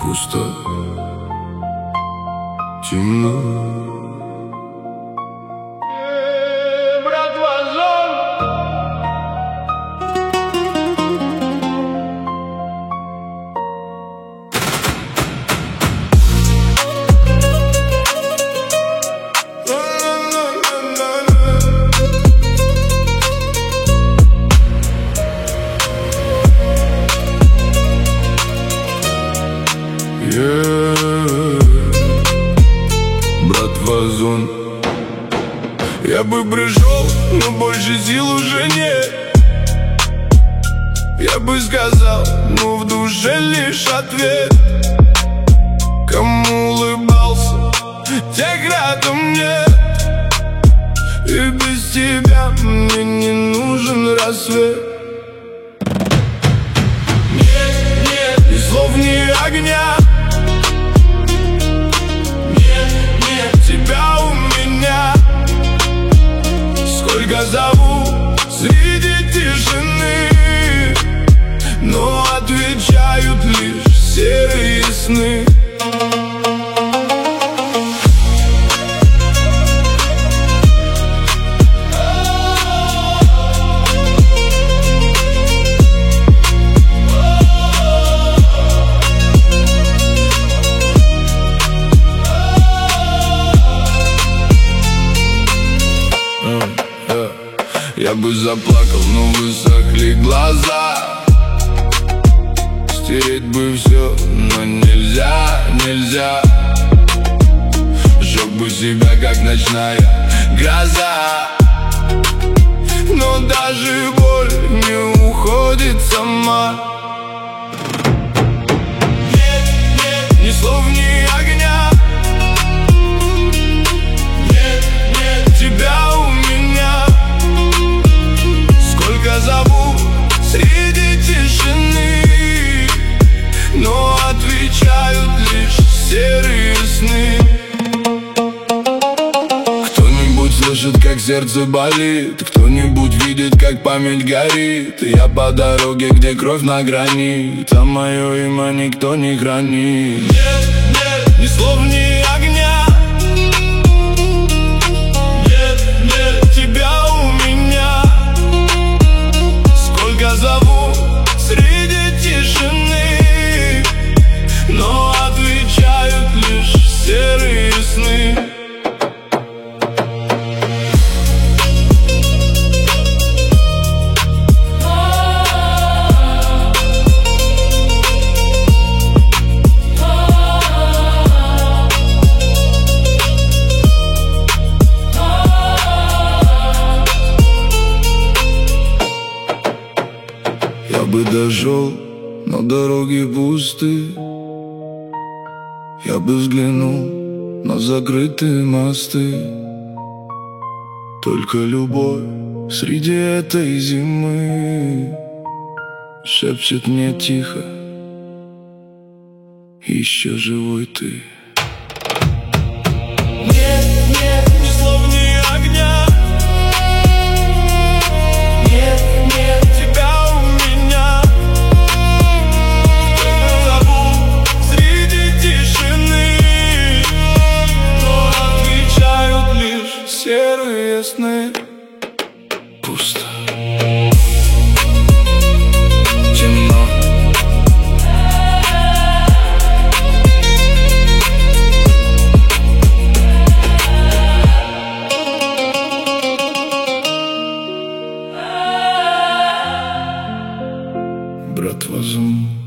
Пусто, темно. Братва, зон. Братва, зон. Я бы пришел, но больше сил уже нет. Я бы сказал, но в душе лишь ответ. Кому улыбался, тех рядом нет. И без тебя мне не нужен рассвет. Нет, нет, ни слов, ни огня. Тебя у меня. Сколько зову среди тишины, но отвечают лишь серые сны. Я бы заплакал, но высохли глаза. Стереть бы все, но нельзя, нельзя. Сжег бы себя, как ночная гроза. Но даже боль не уходит сама. Нет, нет, ни слов, ни огня. Нет, нет, тебя у меня. Сколько зову среди тишины, но отвечают лишь серые сны. Кто-нибудь слышит, как сердце болит, кто-нибудь видит, как память горит. И я по дороге, где кровь на грани, там мое имя никто не хранит. Нет, нет, ни слов, ни огня. Нет, нет, тебя у меня. Сколько зову среди тишины, но отвечают лишь серые сны. Я бы дошел, но дороги пусты. Я бы взглянул на закрытые мосты. Только любовь среди этой зимы шепчет мне тихо: еще живой ты. Нет, нет, ни слов, ни огня. Нет, нет, тебя у меня. Зову среди тишины, но отвечают лишь серые сны. Пусто, темно. Братва, зон.